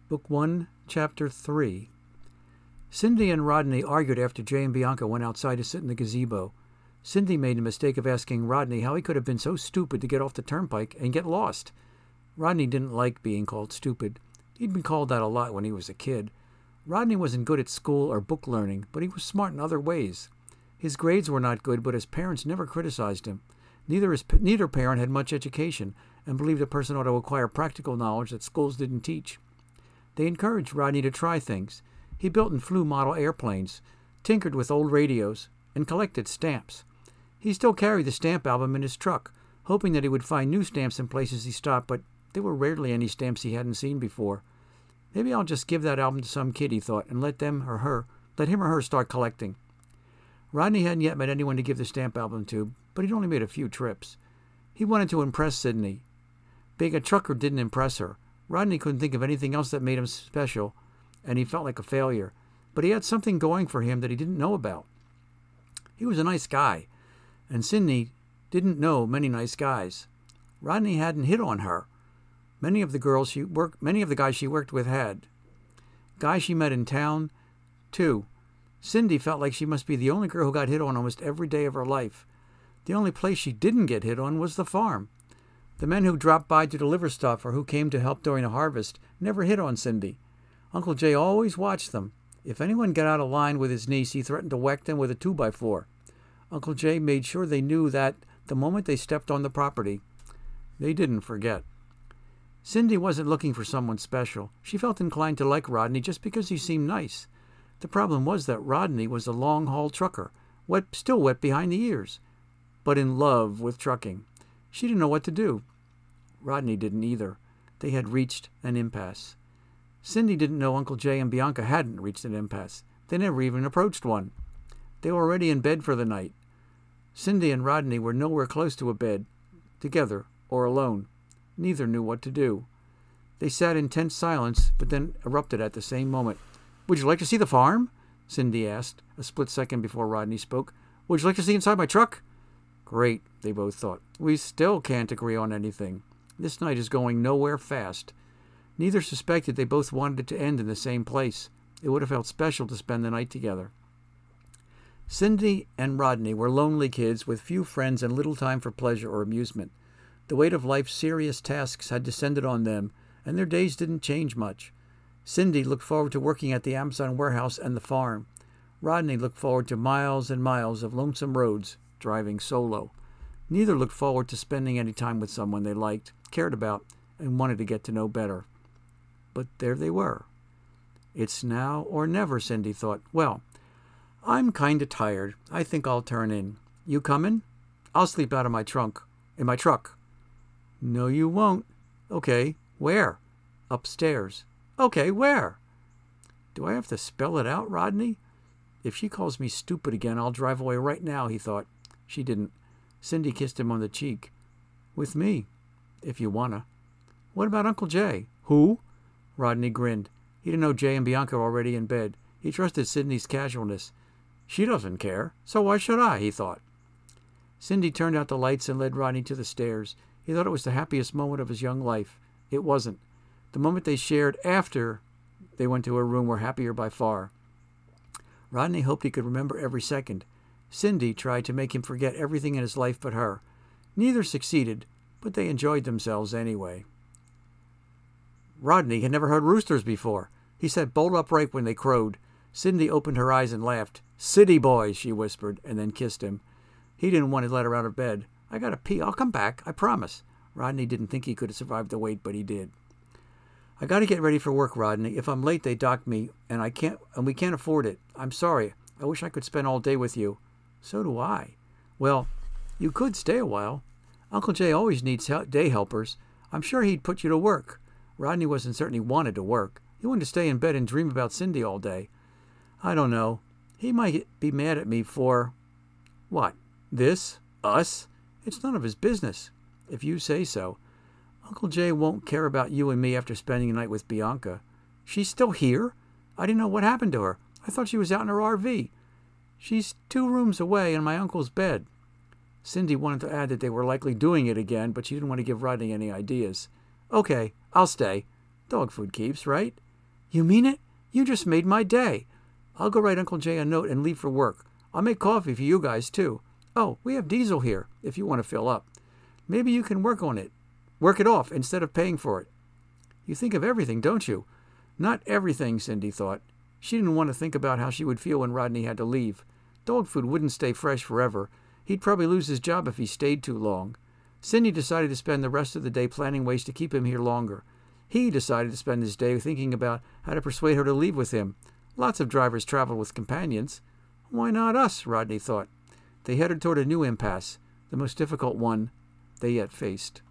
Book 1, Chapter 3. Cindy and Rodney argued after Jay and Bianca went outside to sit in the gazebo. Cindy made the mistake of asking Rodney how he could have been so stupid to get off the turnpike and get lost. Rodney didn't like being called stupid. He'd been called that a lot when he was a kid. Rodney wasn't good at school or book learning, but he was smart in other ways. His grades were not good, but his parents never criticized him. Neither parent had much education and believed a person ought to acquire practical knowledge that schools didn't teach. They encouraged Rodney to try things. He built and flew model airplanes, tinkered with old radios, and collected stamps. He still carried the stamp album in his truck, hoping that he would find new stamps in places he stopped, but there were rarely any stamps he hadn't seen before. Maybe I'll just give that album to some kid, he thought, and let him or her start collecting. Rodney hadn't yet met anyone to give the stamp album to, but he'd only made a few trips. He wanted to impress Sydney. Being a trucker didn't impress her. Rodney couldn't think of anything else that made him special, and he felt like a failure. But he had something going for him that he didn't know about. He was a nice guy, and Sydney didn't know many nice guys. Rodney hadn't hit on her. Many of the guys she worked with had. Guys she met in town, too. Cindy felt like she must be the only girl who got hit on almost every day of her life. The only place she didn't get hit on was the farm. The men who dropped by to deliver stuff or who came to help during the harvest never hit on Cindy. Uncle Jay always watched them. If anyone got out of line with his niece, he threatened to whack them with a 2x4. Uncle Jay made sure they knew that the moment they stepped on the property, they didn't forget. Cindy wasn't looking for someone special. She felt inclined to like Rodney just because he seemed nice. The problem was that Rodney was a long-haul trucker, still wet behind the ears, but in love with trucking. She didn't know what to do. Rodney didn't either. They had reached an impasse. Cindy didn't know Uncle Jay and Bianca hadn't reached an impasse. They never even approached one. They were already in bed for the night. Cindy and Rodney were nowhere close to a bed, together or alone. Neither knew what to do. They sat in tense silence, but then erupted at the same moment. "Would you like to see the farm?" Cindy asked, a split second before Rodney spoke. "Would you like to see inside my truck?" Great, they both thought. We still can't agree on anything. This night is going nowhere fast. Neither suspected they both wanted it to end in the same place. It would have felt special to spend the night together. Cindy and Rodney were lonely kids with few friends and little time for pleasure or amusement. The weight of life's serious tasks had descended on them, and their days didn't change much. Cindy looked forward to working at the Amazon warehouse and the farm. Rodney looked forward to miles and miles of lonesome roads, driving solo. Neither looked forward to spending any time with someone they liked, cared about, and wanted to get to know better. But there they were. It's now or never, Cindy thought. Well, I'm kind of tired. I think I'll turn in. You coming? I'll sleep out of my trunk. In my truck. No, you won't. Okay, where? Upstairs. Okay, where? Do I have to spell it out, Rodney? If she calls me stupid again, I'll drive away right now, he thought. She didn't. Cindy kissed him on the cheek. With me, if you wanna. What about Uncle Jay? Who? Rodney grinned. He didn't know Jay and Bianca were already in bed. He trusted Cindy's casualness. She doesn't care, so why should I, he thought. Cindy turned out the lights and led Rodney to the stairs. He thought it was the happiest moment of his young life. It wasn't. The moment they shared after they went to her room were happier by far. Rodney hoped he could remember every second. Cindy tried to make him forget everything in his life but her. Neither succeeded, but they enjoyed themselves anyway. Rodney had never heard roosters before. He sat bolt upright when they crowed. Cindy opened her eyes and laughed. "City boys," she whispered, and then kissed him. He didn't want to let her out of bed. "I gotta pee. I'll come back. I promise." Rodney didn't think he could have survived the wait, but he did. "I gotta get ready for work, Rodney. If I'm late, they dock me, and we can't afford it. I'm sorry. I wish I could spend all day with you." "So do I." "Well, you could stay a while. Uncle Jay always needs day helpers. I'm sure he'd put you to work." Rodney wasn't certain he wanted to work. He wanted to stay in bed and dream about Cindy all day. "I don't know. He might be mad at me for..." "What? This? Us?" "It's none of his business." "If you say so." "Uncle Jay won't care about you and me after spending the night with Bianca." "She's still here? I didn't know what happened to her. I thought she was out in her RV." "She's 2 rooms away in my uncle's bed." Cindy wanted to add that they were likely doing it again, but she didn't want to give Rodney any ideas. "Okay, I'll stay. Dog food keeps, right?" You mean it? You just made my day. I'll go write Uncle Jay a note and leave for work. I'll make coffee for you guys, too. Oh, we have diesel here, if you want to fill up. Maybe you can work it off instead of paying for it. You think of everything, don't you? Not everything, Cindy thought. She didn't want to think about how she would feel when Rodney had to leave. Dog food wouldn't stay fresh forever. He'd probably lose his job if he stayed too long. Cindy decided to spend the rest of the day planning ways to keep him here longer. He decided to spend his day thinking about how to persuade her to leave with him. Lots of drivers travel with companions. Why not us, Rodney thought. They headed toward a new impasse, the most difficult one they yet faced.